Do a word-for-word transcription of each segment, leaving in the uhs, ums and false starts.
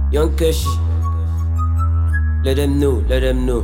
Young Keshi. Let them know, let them know.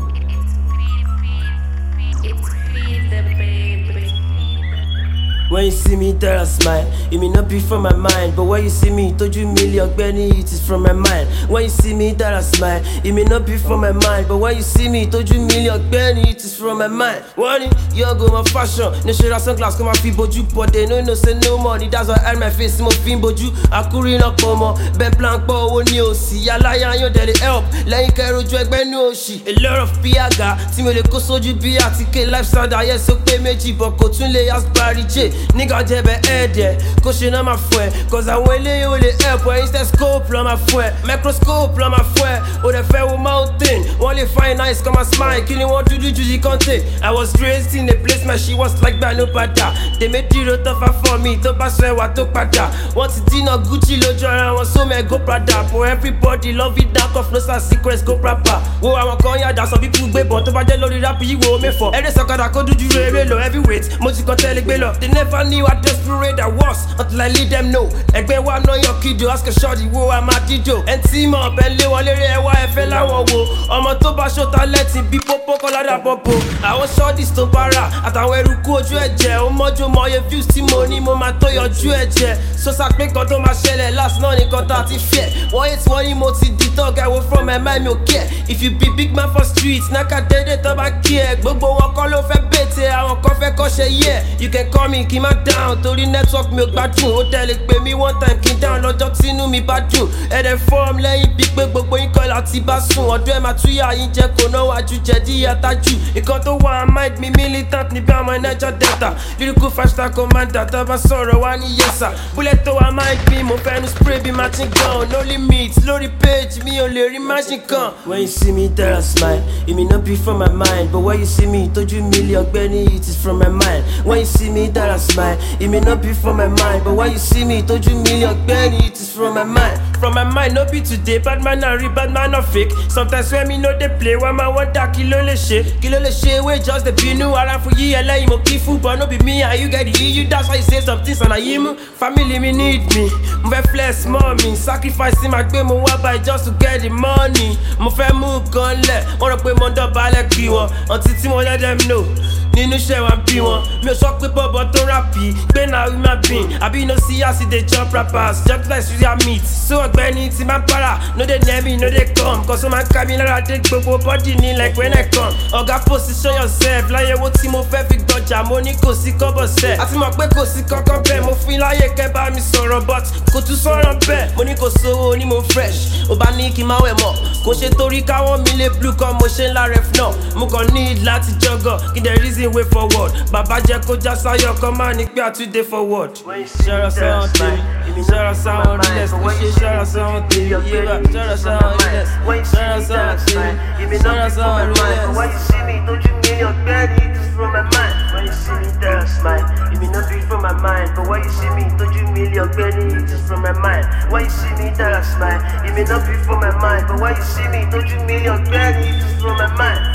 When you see me, tell a smile. It may not be from my mind, but when you see me, told you million Benny, it is from my mind. When you see me, tell a smile. It may not be from my mind, but when you see me, told you million Benny, it is from my mind. One, you go my fashion. No shade of sunglass, come my feet, but you but they know no say no money. That's why I had my face, my fin, but you I couldn't not come on. Ben plank, but when you see, I lie on you, that help. Like I wrote you, Ben no she. A lot of piaga, Timmy the coso, you be a ticket lifestyle, yes, okay, meji, but cotton layers, Barry J. Nigga jebe head yeah, caution on my foot. Cause I will lay you the help where instead scope on my foot. Microscope on my foot. Or the fair mountain. Only fine nice come and smile. Killing what to do juicy content. I was raised in a place where she was like by no pada. They made the tougher for me. To pass what to pada. Once it's in a Gucci lojo and I was so me go Prada. For everybody love it dark of no such secrets go proper. Oh I want call ya that some people be but to buy the lorry rap you go me for. Every sucker that could do you really low heavyweight. Most you can tell it below. They never knew how desperate I was until I lead them know. Egbe wa know your kiddo, ask a shorty wo I'm a dido. And team up and lay one lere wa e fe lawon wo. Omo to ba show talent bi popo kola da popo. I was short this to para àtàwọn eruku ojú ẹ̀jẹ̀. O mojo mo ye views tí mo ní mo ma to yọjú ẹ̀jẹ̀. So sa pe kan tó ma ṣẹlẹ̀ last náà ni kan ta ti fear. Wọ́n hate wọ́n ní mo ti di dog I will from my mind mi ò care. If you be big man for streets, naka dede tó bá kí ẹ. Gbogbo wọn kọ́ ló fẹ́ bètè, àwọn kan fẹ́ kọ́ ṣe yeah. You can call me kí má down torí network mi ò gbádùn. Ó tẹ̀lé pé mi one time kí n down lọ́jọ́ tínú mi bá dùn. Ẹ̀dẹ̀ form lẹ́yìn bí pé gbogbo yín kọ́ láti bá sùn. Ọ̀dọ́ ẹ̀ máa túyà yín jẹ́ kó náà wájú jẹ̀dí àtàjù. Ìkan tó wà mind mi militant níbi àwọn Niger Delta. Lyrical five star commander tó bá sọ̀rọ̀ wá ní yẹ́sà. Bullet tó wà mind mi mo fẹ́nu spray bí machine gun. No limit lórí page mi ò lè rí machine kan. When you see me tell a smile, it may not be from my mind. But when you see me tójú million Benny, it is from my mind. When you see me tell a smile, it may not be from my mind, but when you see me, told you million Benny, it is from my mind. From my mind, no be today, bad man not real, bad man not fake. Sometimes when me know they play, when my wonder kilo le shit, kilo le shit, we just the binu, around for ye, L A, mo kifu, but no be me, and you get the E U, that's why you say some things, and I am family, me need me. Move flex, mommy, sacrificing my game, mo buy just to get the money. Mo fe move gun let, wanna pay mon double like kiwa, until Timo let them know. Nínú iṣẹ́ wa bí wọn, mi ò sọ pé bọ́bọ̀ tó rápì, gbé náà rí máa bìn, àbí no see as e dey chop rappers, just like Suya meat. So ọ̀gbẹ́ni ti máa para, no dey near me, no dey come, cause ó máa ń ká mi lára dé gbogbo body ní like when I come. Ọ̀gá position yourself, láyé wo tí mo fẹ́ fi gbọ́jà, mo ní kò sí kọ́bọ̀ sẹ́. Àti mọ̀ pé kò sí kankan bẹ́ẹ̀, mo fi láyé kẹ́ bá mi sọ̀rọ̀ but kò tún sọ̀rọ̀ bẹ́ẹ̀. Mo ní kò sówó ní mo fresh, ó bá ní kí n máa wẹ̀ mọ̀, kò ṣe torí káwọn mi lè blue kan mo ṣe ńlá ref náà. Mo kàn need láti jọgọ̀, kí dẹ̀ reason way forward. Baba jẹ́ kó já sáyọ̀ kan máa ní pé àtúndé forward. Ṣọ́ra sáwọn tèmi, ṣọ́ra sáwọn realest, ó ṣe ṣọ́ra sáwọn tèmi, yíra, ṣọ́ra sáwọn realest, ṣọ́ra sáwọn tèmi, ṣọ́ra sáwọn realest. When you see me, don't you million Benny, it is from my mind. When you see me, tell a smile, it may not be from my mind, but when you see me, don't you million Benny, it is from my mind. When you see me, tell a smile, it may not be from my mind, but when you see me, don't you million Benny, it is from my mind.